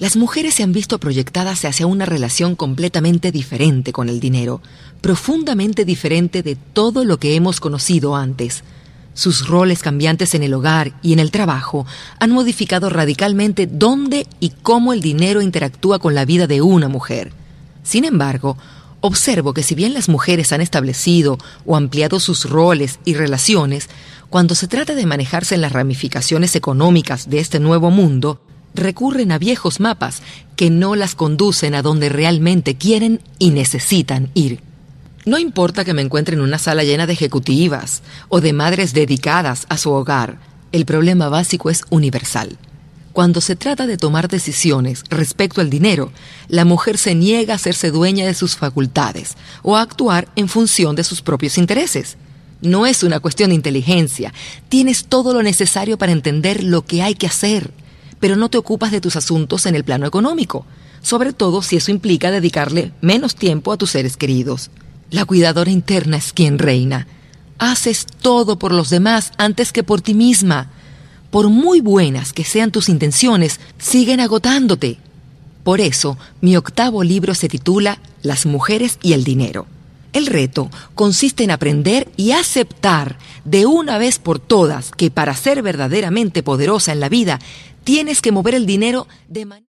Las mujeres se han visto proyectadas hacia una relación completamente diferente con el dinero, profundamente diferente de todo lo que hemos conocido antes. Sus roles cambiantes en el hogar y en el trabajo han modificado radicalmente dónde y cómo el dinero interactúa con la vida de una mujer. Sin embargo, observo que si bien las mujeres han establecido o ampliado sus roles y relaciones, cuando se trata de manejarse en las ramificaciones económicas de este nuevo mundo, recurren a viejos mapas que no las conducen a donde realmente quieren y necesitan ir. No importa que me encuentre en una sala llena de ejecutivas o de madres dedicadas a su hogar, el problema básico es universal. Cuando se trata de tomar decisiones respecto al dinero, la mujer se niega a hacerse dueña de sus facultades o a actuar en función de sus propios intereses. No es una cuestión de inteligencia, tienes todo lo necesario para entender lo que hay que hacer, pero no te ocupas de tus asuntos en el plano económico, sobre todo si eso implica dedicarle menos tiempo a tus seres queridos. La cuidadora interna es quien reina. Haces todo por los demás antes que por ti misma. Por muy buenas que sean tus intenciones, siguen agotándote. Por eso, mi 8º libro se titula Las mujeres y el dinero. El reto consiste en aprender y aceptar de una vez por todas que para ser verdaderamente poderosa en la vida, tienes que mover el dinero de manera